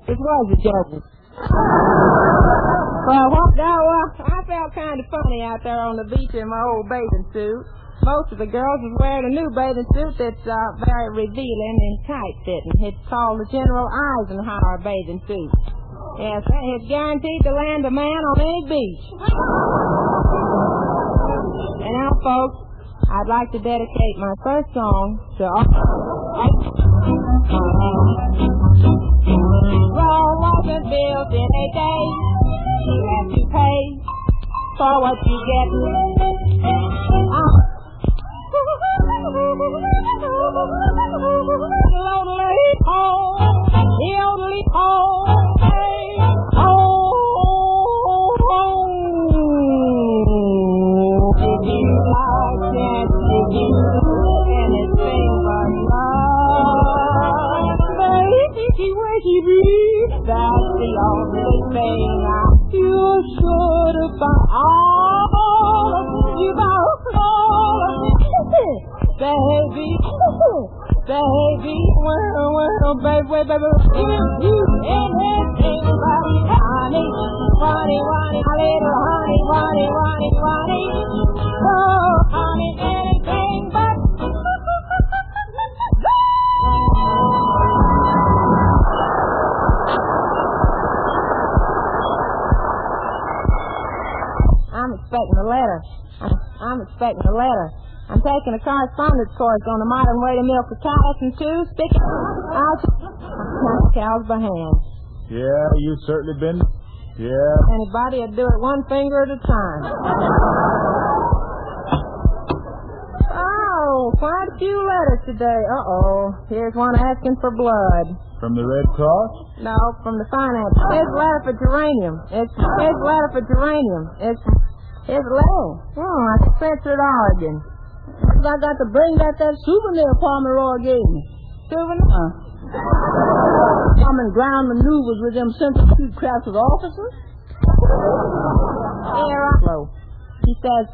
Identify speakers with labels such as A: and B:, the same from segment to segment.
A: It was a joke. Well, I felt kind of funny out there on the beach in my old bathing suit. Most of the girls was wearing a new bathing suit that's very revealing and tight-fitting. It's called the General Eisenhower bathing suit. Yes, it's guaranteed to land a man on any beach. And now, folks, I'd like to dedicate my first song to all... Rome wasn't built in a day. You have to pay for what you get. That's the only thing you're sure about. All of you about all of it. Baby, well, baby, if you anything but honey, a little honey. Oh, honey, anything but. I'm expecting a letter. I'm taking a correspondence course on the modern way to milk the cows and sticking out cows by hand.
B: Yeah, you've certainly been. Yeah.
A: Anybody would do it one finger at a time. Oh, quite a few letters today. Uh-oh. Here's one asking for blood.
B: From the Red Cross?
A: No, from the finance. Here's a letter for geranium. Here's a letter for geranium. Here's a letter. Oh, I Spencer, Oregon. I got to bring back that souvenir Pomeroy gave me. Souvenir? Common ground maneuvers with them Central Street Crafts's officers. Here, he says,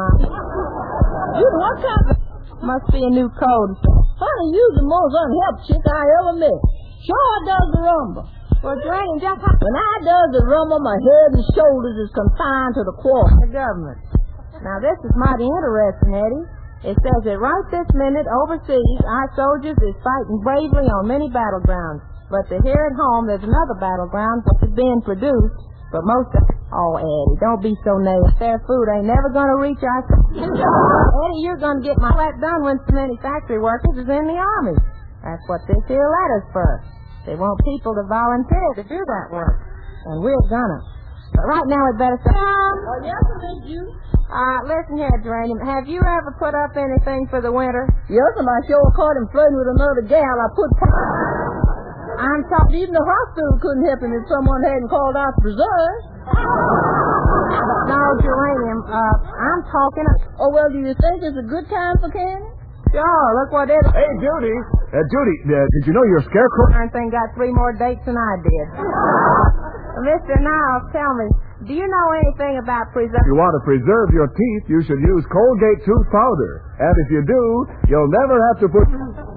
A: what kind of... Must be a new code. Honey, you're the most unhelped chick I ever met. Sure does the rumble. Well, Geranium, just when I does the rumble, my head and shoulders is confined to the quarter. The government. Now, this is mighty interesting, Eddie. It says that right this minute, overseas, our soldiers is fighting bravely on many battlegrounds. But here at home, there's another battleground which is being produced. But most of... Oh, Eddie, don't be so negative. Their food ain't never going to reach our... Eddie, you're going to get my flat done when so many factory workers is in the army. That's what this here letter's for. They want people to volunteer to do that work. And we're gonna. But right now we'd better say... Oh, yes, it is you. Listen here, Geranium. Have you ever put up anything for the winter? Yes, and I sure caught him flirting with another gal. I put... I'm talking... Even the hospital couldn't help him if someone hadn't called out preserve. No, Geranium, I'm talking... Oh, well, do you think it's a good time for candy? Sure, look what it is.
B: Hey, Judy. Judy, did you know your scarecrow...
A: Darn thing got 3 more dates than I did. Mr. Niles, tell me, do you know anything about preserve...
B: If you want to preserve your teeth, you should use Colgate tooth powder. And if you do, you'll never have to put...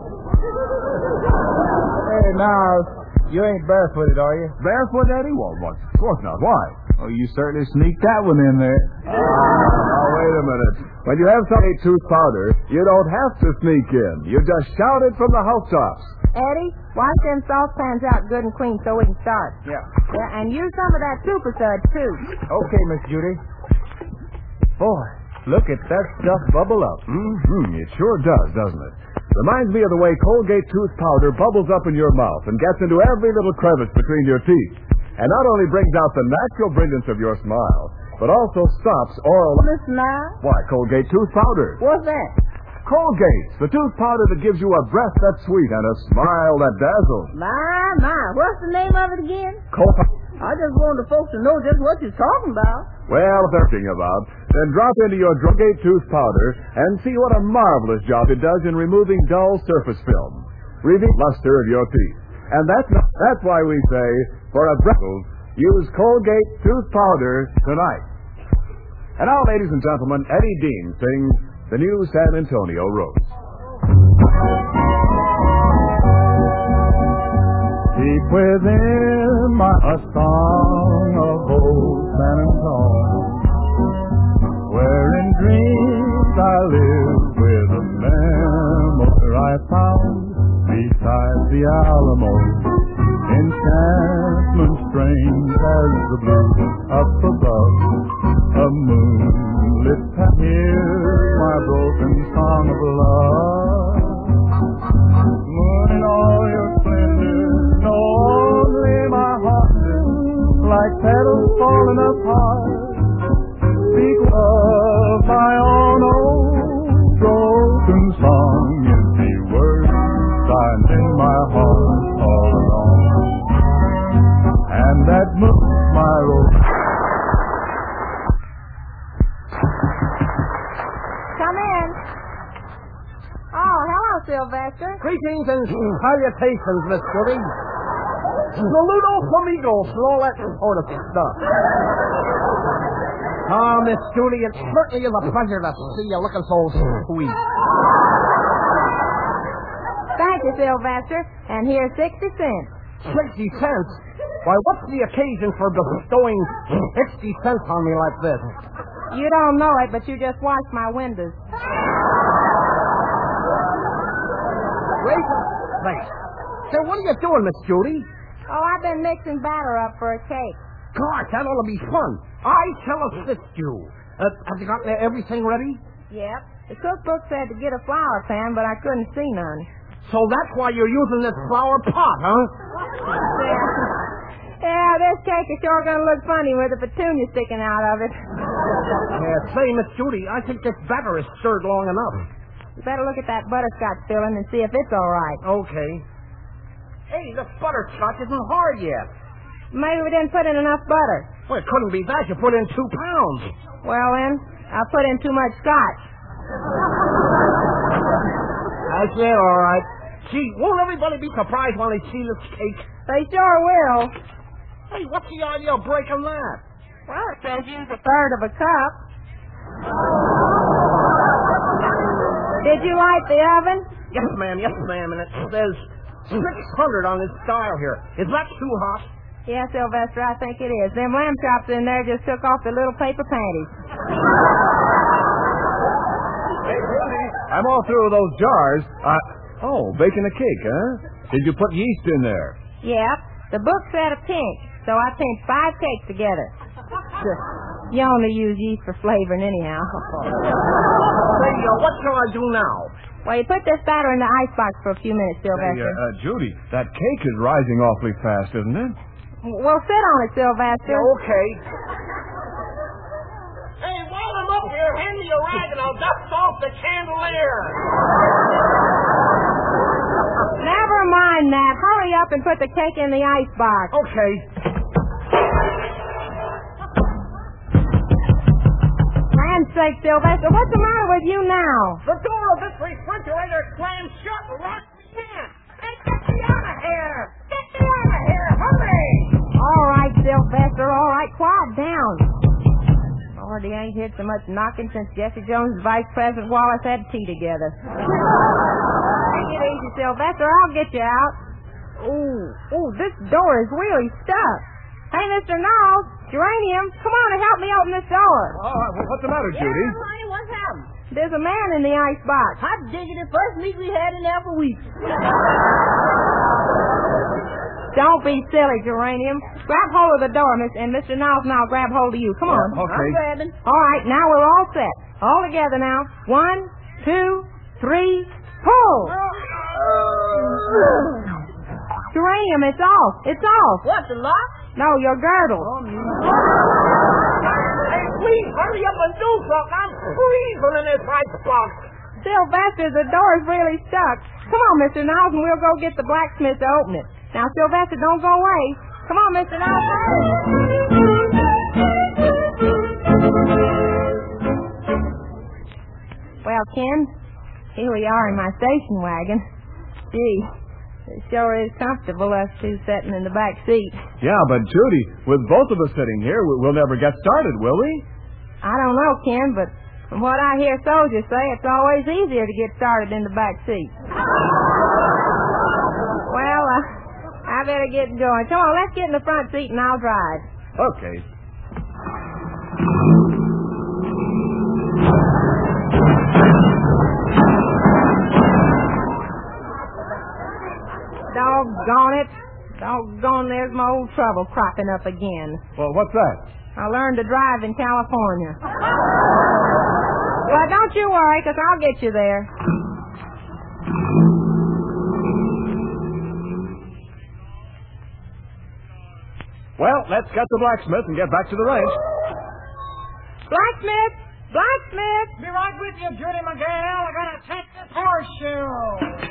B: Hey, Niles, you ain't barefooted, are you? Barefoot, Eddie? Well, of course not. Why? Oh, you certainly sneaked that one in there. Oh, wait a minute. When you have Colgate tooth powder, you don't have to sneak in. You just shout it from the housetops.
A: Eddie, wash them saucepans out good and clean so we can start.
B: Yeah.
A: Yeah, and use some of that super suds, too.
B: Okay, Miss Judy. Boy, look at that stuff bubble up. It sure does, doesn't it? Reminds me of the way Colgate tooth powder bubbles up in your mouth and gets into every little crevice between your teeth. And not only brings out the natural brilliance of your smile, but also stops oral...
A: Smile?
B: Why, Colgate tooth powder.
A: What's that?
B: Colgate, the tooth powder that gives you a breath that's sweet and a smile that dazzles.
A: My. What's the name of it again?
B: Colgate.
A: I just wanted the folks to know just what you're talking about.
B: Well, if they're thinking about, then drop into your Colgate tooth powder and see what a marvelous job it does in removing dull surface film, relieving luster of your teeth. And that's why we say, for a breath, use Colgate tooth powder tonight. And now, ladies and gentlemen, Eddie Dean sings the new San Antonio Rose. He Deep within a song of old San Antonio, where in dreams I live with a memory I found beside the Alamo. Enchantment strange as the blue up above, a moonlit path. Here's my broken song of love. Moon in all your splendor, know only my heart is like petals falling apart. Speak of my own old broken song, empty words signed in my heart all alone, and that moves my road.
A: Come in. Oh, hello, Sylvester.
C: Greetings and salutations, Miss Judy. Saludos amigos and all that sort of stuff. Ah, Miss Judy, it certainly is a pleasure to see you looking so sweet.
A: Thank you, Sylvester. And here's 60 cents.
C: 60 cents? Why, what's the occasion for bestowing 60 cents on me like this?
A: You don't know it, but you just washed my windows.
C: Wait. Say, what are you doing, Miss Judy?
A: Oh, I've been mixing batter up for a cake.
C: Gosh, that ought to be fun. I shall assist you. Have you got everything ready?
A: Yep. The cookbook said to get a flour pan, but I couldn't see none.
C: So that's why you're using this flour pot, huh?
A: Yeah, this cake is sure going to look funny with the petunia sticking out of it.
C: Yeah, say, Miss Judy, I think this batter is stirred long enough.
A: You better look at that butterscotch filling and see if it's all right.
C: Okay. Hey, this butterscotch isn't hard yet.
A: Maybe we didn't put in enough butter.
C: Well, it couldn't be that. You put in 2 pounds.
A: Well, then, I put in too much scotch.
C: That's it, all right. Gee, won't everybody be surprised when they see this cake?
A: They sure will.
C: Hey, what's the idea of breaking that?
A: Well, it says use a third of a cup. Did you light the oven?
C: Yes, ma'am, and it says 600 on this dial here. Is that too hot?
A: Yeah, Sylvester, I think it is. Them lamb chops in there just took off the little paper panties.
B: Hey, Judy, I'm all through with those jars. Baking a cake, huh? Did you put yeast in there?
A: Yep. The book said a pinch, so I pinched 5 cakes together. You only use yeast for flavoring anyhow.
C: Say, what shall I do now?
A: Well, you put this batter in the icebox for a few minutes, Sylvester.
B: Hey, Judy, that cake is rising awfully fast, isn't it?
A: Well, sit on it, Sylvester.
C: Yeah, okay. Hey, while I'm up here, hand me a rag and I'll dust off the chandelier.
A: Never mind that. Hurry up and put the cake in the icebox.
C: Okay.
A: Land's sake, Sylvester, what's the matter with you now?
C: The door of this refrigerator slammed shut right now. Hey, get me out of here! Get me out of here! Hurry!
A: All right, Sylvester, all right. Quiet down. Lord, he ain't hit so much knocking since Jesse Jones' Vice President Wallace had tea together. Take it easy, Sylvester. I'll get you out. Ooh, this door is really stuck. Hey, Mr. Knowles, Geranium, come on and help me open this door.
B: What's the matter, Judy?
A: Yeah, honey, what's happened? There's a man in the icebox. Hot diggity, first meat we had in there for weeks. Don't be silly, Geranium. Grab hold of the door, and Mr. Knowles and I'll grab hold of you. Come on.
B: Okay.
A: I'm grabbing. All right, now we're all set. All together now. 1, 2, 3, pull. Geranium, it's off. It's off. What, the lock? No, your girdle.
C: Hey, please, hurry up and do something. I'm freezing in this icebox.
A: Sylvester, the door is really stuck. Come on, Mr. Knowles, and we'll go get the blacksmith to open it. Now, Sylvester, don't go away. Come on, Mr. Knowles. Well, Ken, here we are in my station wagon. Gee, it sure is comfortable, us two sitting in the back seat.
B: Yeah, but Judy, with both of us sitting here, we'll never get started, will we?
A: I don't know, Ken, but from what I hear soldiers say, it's always easier to get started in the back seat. Well, I better get going. Come on, let's get in the front seat and I'll drive.
B: Okay.
A: Doggone it. Doggone, there's my old trouble cropping up again.
B: Well, what's that?
A: I learned to drive in California. Well, don't you worry, 'cause I'll get you there.
B: Well, let's get the blacksmith and get back to the ranch.
A: Blacksmith! Blacksmith!
C: Be right with you, Judy McGill. I gotta take this horseshoe.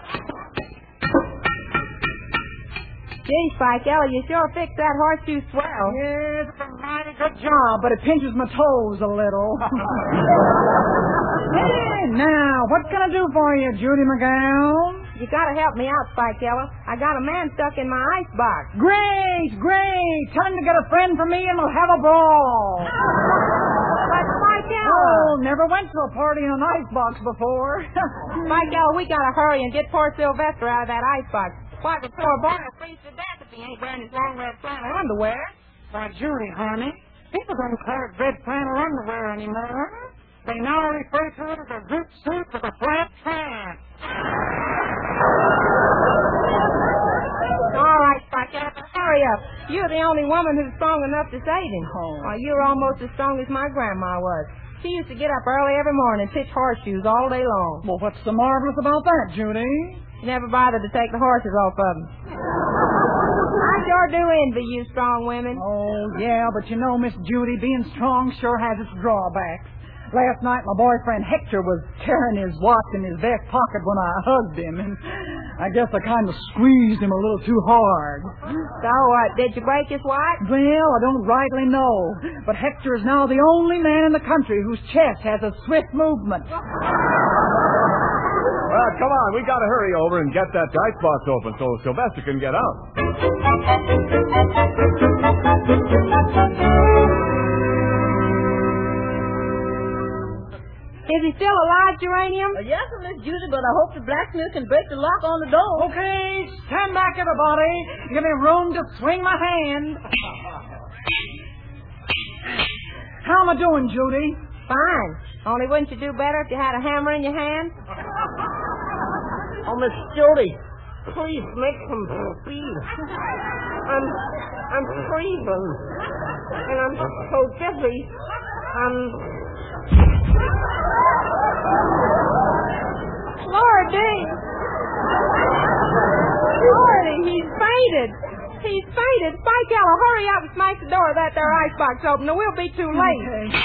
A: Gee, Spike Ella, you sure fixed that horseshoe swell.
C: Yes, it's a mighty good job, but it pinches my toes a little. Hey, now, what can I do for you, Judy McGill?
A: You gotta help me out, Spike Ella. I got a man stuck in my icebox.
C: Great, great. Tell him to get a friend for me and we'll have a brawl.
A: But Spike Ella!
C: Oh, never went to a party in an icebox before.
A: Spike Ella, we gotta hurry and get poor Sylvester out of that icebox. Why, the poor boy will freeze to death if he ain't wearing his long red flannel underwear.
C: Why, Judy, honey, people don't call it red flannel underwear anymore. They now refer to it as a zoot suit with a flat pant.
A: All right, Spike Ella, hurry up. You're the only woman who's strong enough to save him.
C: Oh.
A: Why, you're almost as strong as my grandma was. She used to get up early every morning and pitch horseshoes all day long.
C: Well, what's so marvelous about that, Judy?
A: She never bothered to take the horses off of them. I sure do envy you strong women.
C: Oh, yeah, but you know, Miss Judy, being strong sure has its drawbacks. Last night, my boyfriend Hector was carrying his watch in his vest pocket when I hugged him, and I guess I kind of squeezed him a little too hard.
A: So what, did you break his watch?
C: Well, I don't rightly know, but Hector is now the only man in the country whose chest has a swift movement.
B: Well, come on. We got to hurry over and get that icebox open so Sylvester can get out.
A: Is he still alive, Geranium?
D: Yes, Miss Judy, but I hope the blacksmith can break the lock on the door.
C: Okay, stand back, everybody. Give me room to swing my hand. How am I doing, Judy?
A: Fine. Only wouldn't you do better if you had a hammer in your hand?
D: Oh, Miss Judy, please make some speed. I'm freezing, and I'm so dizzy.
A: Lordy! Lordy, he's fainted. He's fainted. Spike Ella, hurry up and smash the door of that there icebox open, or we'll be too late.
C: Okay.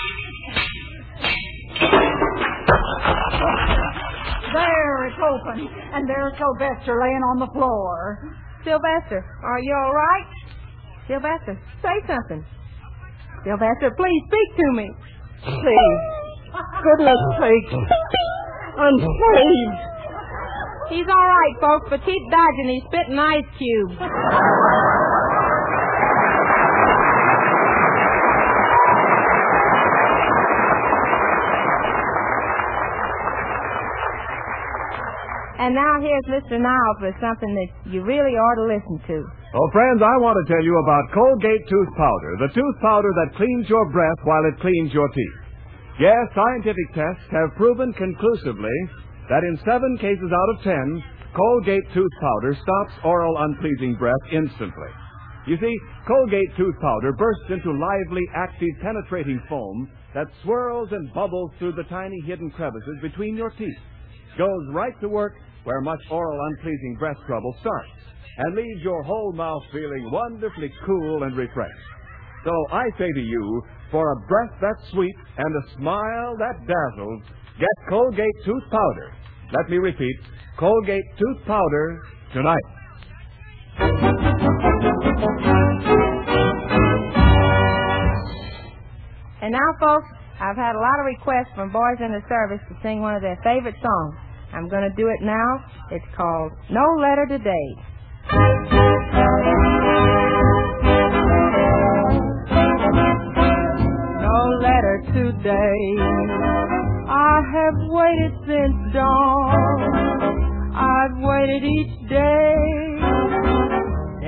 C: There, it's open. And there's Sylvester laying on the floor.
A: Sylvester, are you all right? Sylvester, say something. Sylvester, please speak to me.
D: Please, goodness sake, I'm saved.
A: He's all right, folks, but keep dodging these spitting ice cubes. And now here's Mr. Niles with something that you really ought to listen to.
B: Oh, friends, I want to tell you about Colgate Tooth Powder, the tooth powder that cleans your breath while it cleans your teeth. Yes, scientific tests have proven conclusively that in 7 cases out of 10, Colgate Tooth Powder stops oral unpleasing breath instantly. You see, Colgate Tooth Powder bursts into lively, active, penetrating foam that swirls and bubbles through the tiny hidden crevices between your teeth, goes right to work where much oral unpleasing breath trouble starts, and leaves your whole mouth feeling wonderfully cool and refreshed. So I say to you, for a breath that's sweet and a smile that dazzles, get Colgate Tooth Powder. Let me repeat, Colgate Tooth Powder tonight.
A: And now, folks, I've had a lot of requests from boys in the service to sing one of their favorite songs. I'm going to do it now. It's called No Letter Today. No letter today. I have waited since dawn. I've waited each day.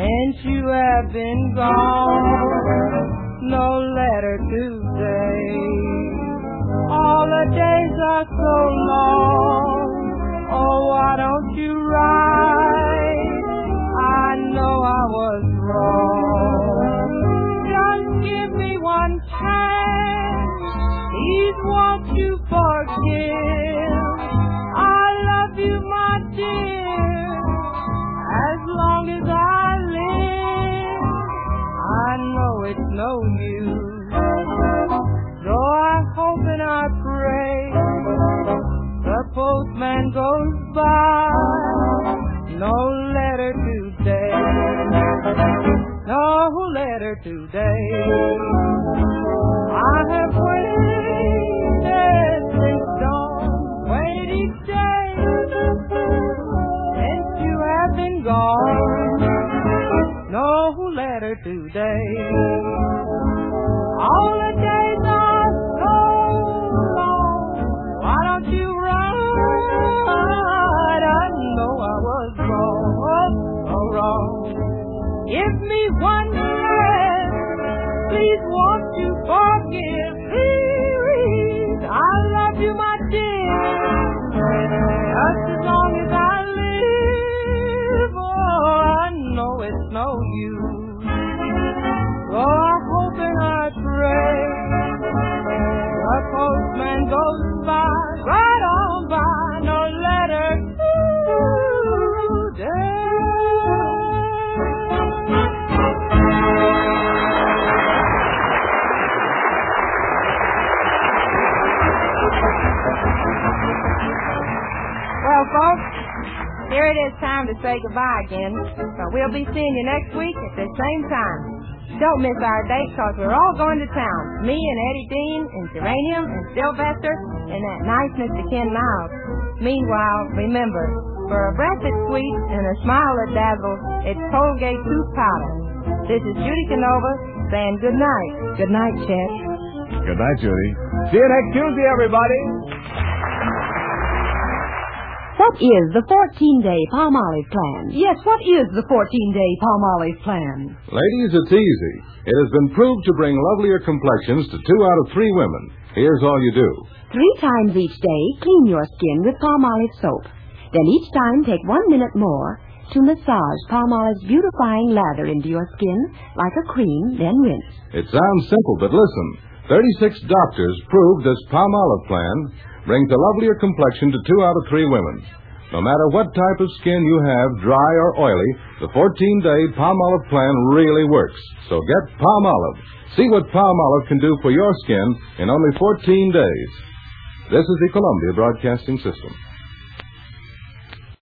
E: have been gone. No letter today. All the days are so long. Oh, why don't you write? I know I was wrong. Just give me one chance. Please won't you forgive? I love you, my dear, as long as I live. I know it's no use, though I hope and I pray the postman goes by. No letter today. No letter today. I have waited since dawn, waited each day since you have been gone. No letter today. All the days are so long. Why don't you write? I know I was wrong, so wrong. Give me one chance. Please won't you forgive? Please, I love you, my dear, just as long as I live. Oh, I know it's no use. Oh, I hope and I pray the postman goes by, right on by. No letter today.
F: Well, folks, here it is time to say goodbye again. So we'll be seeing you next week at the same time. Don't miss our date, because we're all going to town. Me and Eddie Dean and Geranium and Sylvester and that nice Mr. Ken Miles. Meanwhile, remember, for a breath that's sweet and a smile that dazzles, it's Colgate Tooth Powder. This is Judy Canova saying good night. Good night, Chet.
B: Good night, Judy. See you next Tuesday, everybody.
G: What is the 14-day Palmolive plan?
C: Yes, what is the 14-day Palmolive plan?
H: Ladies, it's easy. It has been proved to bring lovelier complexions to 2 out of 3 women. Here's all you do.
G: 3 times each day, clean your skin with Palmolive soap. Then each time, take 1 minute more to massage Palmolive's beautifying lather into your skin like a cream, then rinse.
H: It sounds simple, but listen. 36 doctors proved this Palmolive plan brings a lovelier complexion to 2 out of 3 women. No matter what type of skin you have, dry or oily, the 14-day Palmolive plan really works. So get Palmolive. See what Palmolive can do for your skin in only 14 days. This is the Columbia Broadcasting System.